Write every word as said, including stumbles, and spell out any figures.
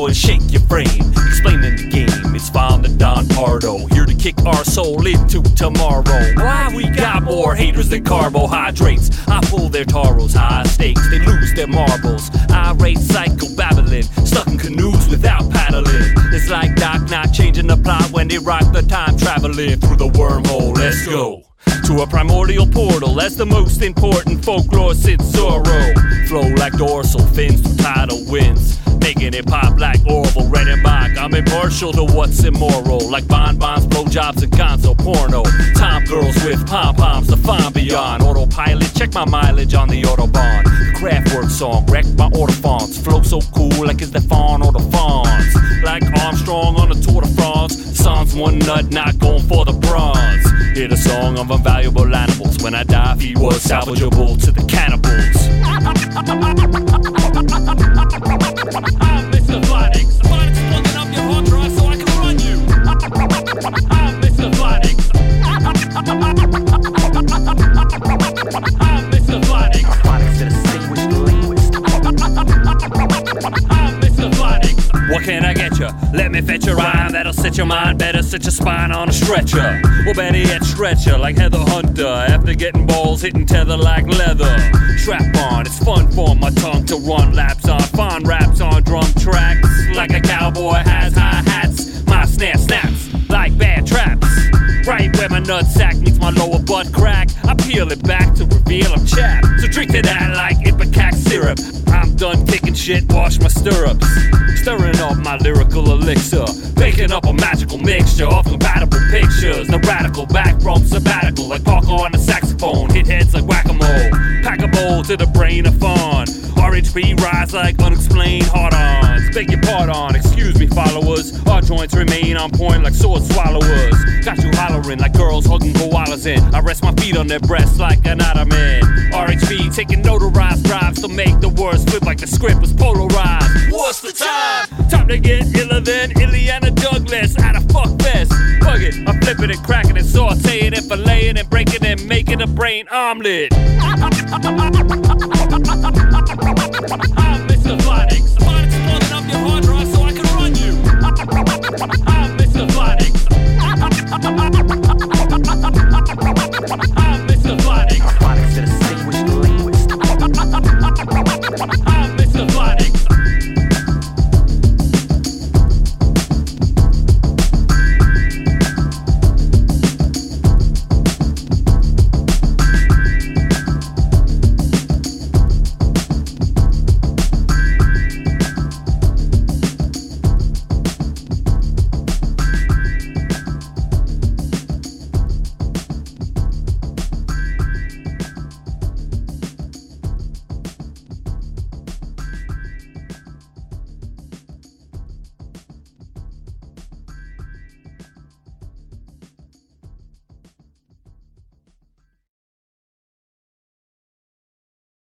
and shake your frame. Explaining the game, it's found the Don Pardo, here to kick our soul into tomorrow. Why we got more haters than carbohydrates. I pull their taros, high stakes, they lose their marbles. Irate psycho babbling, stuck in canoes without paddling. It's like Doc not changing the plot when they rock the time traveling through the wormhole. Let's go to a primordial portal, that's the most important folklore since Zorro. Flow like dorsal fins through tidal winds, making it pop like Orville Redenbach. I'm impartial to what's immoral, like bonbons, blowjobs, and gonzo porno. Tom girls with pom-poms, the fine beyond. Autopilot, check my mileage on the Autobahn. The Kraftwerk song, wreck my autofonts. Flow so cool like it's the fawn or the fawns. Like Armstrong on the Tour de France, Sans one nut, not going for the bronze. Hear the song of invaluable animals. When I die, he was salvageable to the cannibals. I'm Mister Phonics. Phonics plugging up your hard drive so I can run you. I'm Mister Phonics. I'm Mister Phonics. Phonics, the distinguished linguist. I'm Mister Phonics. What can I get ya? Let me fetch a rhyme that'll set your mind better, set your spine on a stretcher. Or better yet, stretch ya like Heather Hunter after getting balls hitting tether like leather. Strap on, it's fun for my tongue to run laps on. Fun raps on drum tracks like a cowboy has hi-hats. My snare snaps like bad traps. Right where my nutsack meets my lower butt crack, I peel it back to reveal I'm chapped. So drink to that like Ipecac syrup. I'm done kicking shit, wash my stirrups. Stirring up my lyrical elixir, baking up a magical mixture of compatible pictures. The radical back from sabbatical, like Parker on the saxophone. Hit heads like whack-a-mole, pack a bowl to the brain of fun. R H B rise like unexplained hard-ons. Beg your pardon, excuse me followers. Our joints remain on point like sword swallowers. Got you hollering like girls hugging koalas in. I rest my feet on their breasts like an ottoman. R H B taking notarized drives to make the words flip like the script was polarized. What's the time? Time to get iller than Ileana Douglas at a fuck fest. Fuck it, I'm flipping and cracking and sauteing and filleting and breaking and making a brain omelet.